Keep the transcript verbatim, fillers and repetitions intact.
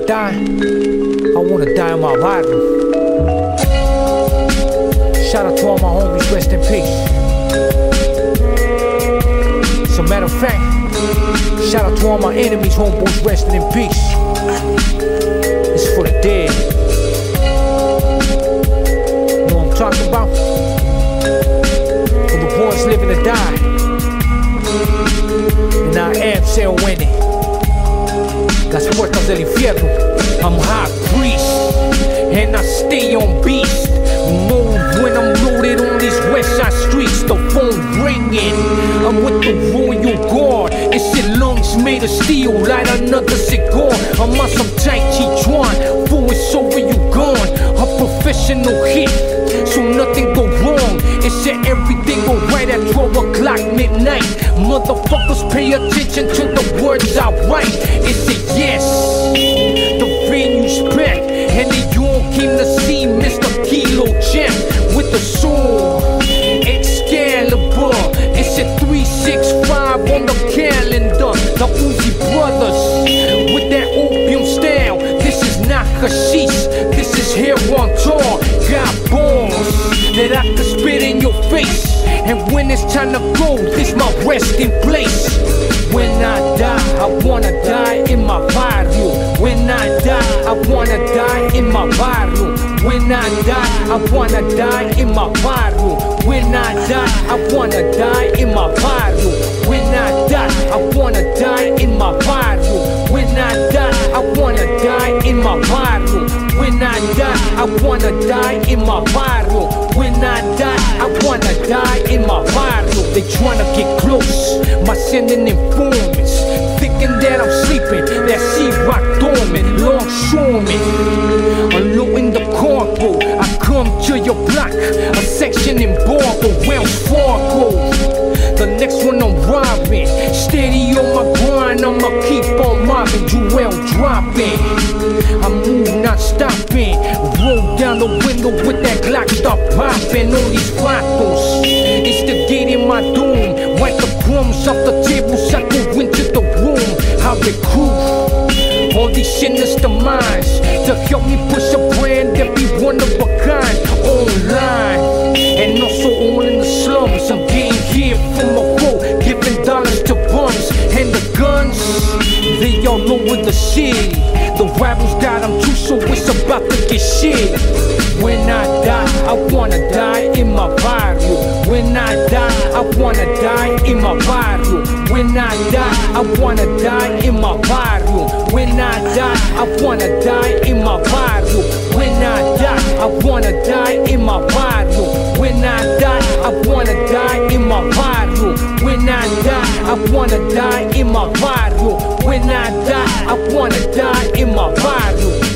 die, I wanna die in my barrio. Shout out to all my homies, rest in peace. As a matter of fact, shout out to all my enemies, homeboys, resting in peace. It's for the dead. Know what I'm talking about? For the boys living to die. And I am Seo Winnie. Las puertas del infierno. I'm high priest, and I stay on beast. Move when I'm loaded on these west side streets. The phone ringing, I'm with the royal guard. It's in lungs made of steel, light another cigar. I'm on some Tai Chi Chuan, fool it's over, you gone. A professional hit, so nothing go wrong. It said everything go right at twelve o'clock midnight. Motherfuckers pay attention to the words I write. It's a yes, the venue's packed, and they all came to see Mister Kilo Champ with the sword Excalibur. It's a three six five on the calendar. The Uzi Brothers with that opium style. This is not hashish, this is hair on tour. Got balls that I can spit in your face. And when it's time to go, this my resting place. When I die, I wanna die in my barrio. When I die, I wanna die in my barrio. When I die, I wanna die in my barrio. When I die, I wanna die in my barrio. When I die, I wanna die in my barrio. When I die, I wanna die in my barrio. When I die, I wanna die in my barrio. When I die, I wanna die in my barrio. They tryna get close, my sending informants, thinking that I'm sleeping, that C-Rock dormant, longshoreman. Unloading the cargo, I come to your block, a section in Bargo, Wells Fargo. The next one I'm robbing, steady on my grind, I'ma keep on mobbing, Jewel dropping. I move not stopping, roll down the window with that Glock, start popping on these bottles. Instigating my doom, wipe the crumbs off the tables, I go into the room. I recruit all these sinister minds to help me push a brand and be one of a kind. Online and also all in the slums, I'm getting here from a quote, giving dollars to bums. And the guns, they all over the city. The rivals got them too, so it's about to get shit. When I die, I wanna die in my barrio. When I die, I wanna die in my barrio. When I die, I wanna die in my barrio. When I die, I wanna die in my barrio. When I die, I wanna die in my barrio. When I die, I wanna die in my barrio. When I die, I wanna die in my barrio. When I die, I wanna die in my barrio.